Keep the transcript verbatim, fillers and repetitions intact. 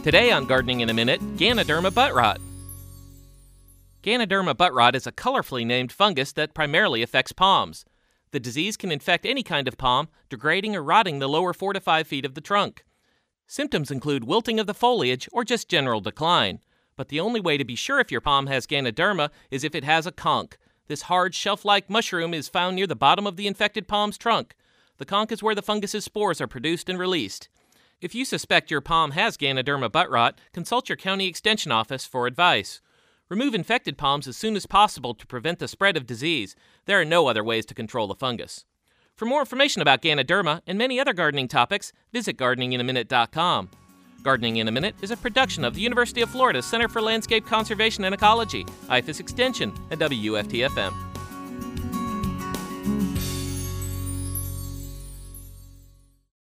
Today on Gardening in a Minute, Ganoderma butt rot. Ganoderma butt rot is a colorfully named fungus that primarily affects palms. The disease can infect any kind of palm, degrading or rotting the lower four to five feet of the trunk. Symptoms include wilting of the foliage or just general decline. But the only way to be sure if your palm has Ganoderma is if it has a conch. This hard, shelf-like mushroom is found near the bottom of the infected palm's trunk. The conch is where the fungus's spores are produced and released. If you suspect your palm has Ganoderma butt rot, consult your county extension office for advice. Remove infected palms as soon as possible to prevent the spread of disease. There are no other ways to control the fungus. For more information about Ganoderma and many other gardening topics, visit gardening in a minute dot com. Gardening in a Minute is a production of the University of Florida Center for Landscape Conservation and Ecology, I F A S Extension, and W U F T F M.